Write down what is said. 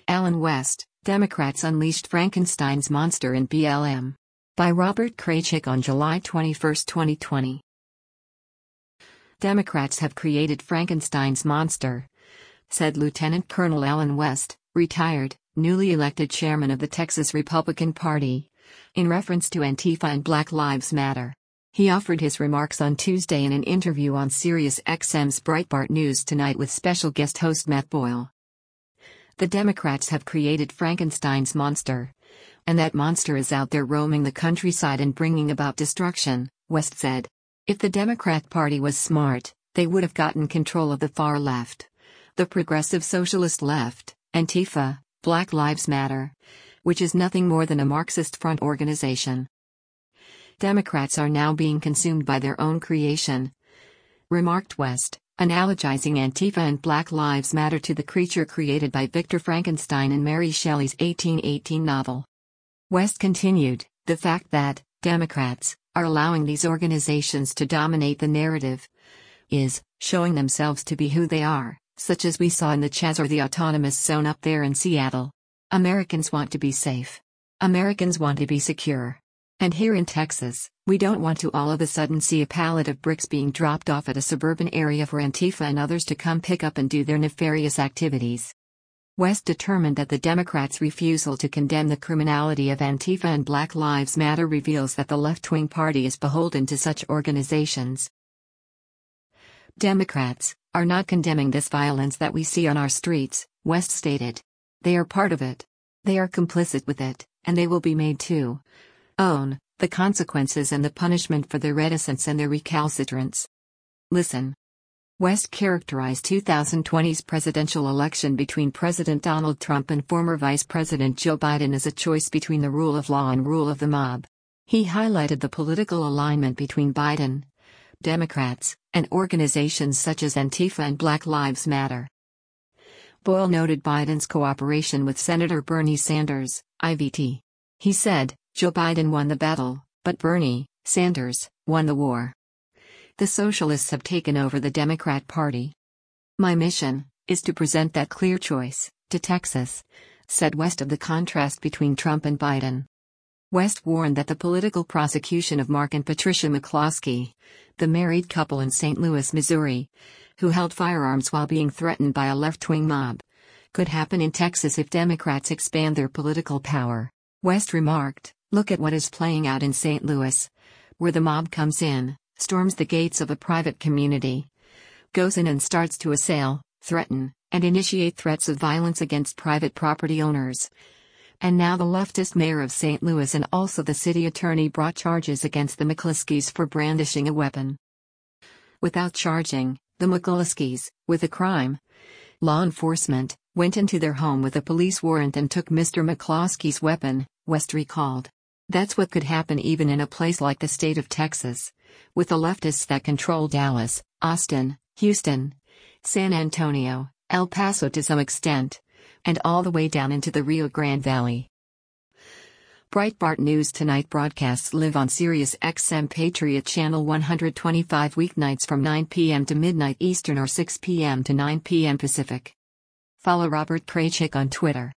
Allen West, Democrats Unleashed Frankenstein's Monster in BLM. By Robert Kraychik on July 21, 2020. Democrats have created Frankenstein's monster, said Lieutenant Colonel Allen West, retired, newly elected chairman of the Texas Republican Party, in reference to Antifa and Black Lives Matter. He offered his remarks on Tuesday in an interview on SiriusXM's Breitbart News Tonight with special guest host Matt Boyle. The Democrats have created Frankenstein's monster, and that monster is out there roaming the countryside and bringing about destruction, West said. If the Democrat Party was smart, they would have gotten control of the far left, the progressive socialist left, Antifa, Black Lives Matter, which is nothing more than a Marxist front organization. Democrats are now being consumed by their own creation, remarked West, analogizing Antifa and Black Lives Matter to the creature created by Victor Frankenstein in Mary Shelley's 1818 novel. West continued, the fact that Democrats are allowing these organizations to dominate the narrative is showing themselves to be who they are, such as we saw in the Chaz or the Autonomous Zone up there in Seattle. Americans want to be safe. Americans want to be secure. And here in Texas, we don't want to all of a sudden see a pallet of bricks being dropped off at a suburban area for Antifa and others to come pick up and do their nefarious activities. West determined that the Democrats' refusal to condemn the criminality of Antifa and Black Lives Matter reveals that the left-wing party is beholden to such organizations. Democrats are not condemning this violence that we see on our streets, West stated. They are part of it. They are complicit with it, and they will be made to own the consequences and the punishment for their reticence and their recalcitrance. Listen. West characterized 2020's presidential election between President Donald Trump and former Vice President Joe Biden as a choice between the rule of law and rule of the mob. He highlighted the political alignment between Biden, Democrats, and organizations such as Antifa and Black Lives Matter. Boyle noted Biden's cooperation with Senator Bernie Sanders, IVT. He said, Joe Biden won the battle, but Bernie Sanders won the war. The socialists have taken over the Democrat Party. My mission is to present that clear choice to Texas, said West of the contrast between Trump and Biden. West warned that the political prosecution of Mark and Patricia McCloskey, the married couple in St. Louis, Missouri, who held firearms while being threatened by a left-wing mob, could happen in Texas if Democrats expand their political power. West remarked, look at what is playing out in St. Louis, where the mob comes in, storms the gates of a private community, goes in and starts to assail, threaten, and initiate threats of violence against private property owners. And now the leftist mayor of St. Louis and also the city attorney brought charges against the McCloskeys for brandishing a weapon. Without charging the McCloskeys with a crime, law enforcement went into their home with a police warrant and took Mr. McCloskey's weapon, West recalled. That's what could happen even in a place like the state of Texas, with the leftists that control Dallas, Austin, Houston, San Antonio, El Paso to some extent, and all the way down into the Rio Grande Valley. Breitbart News Tonight broadcasts live on SiriusXM Patriot Channel 125 weeknights from 9 p.m. to midnight Eastern or 6 p.m. to 9 p.m. Pacific. Follow Robert Kraychik on Twitter.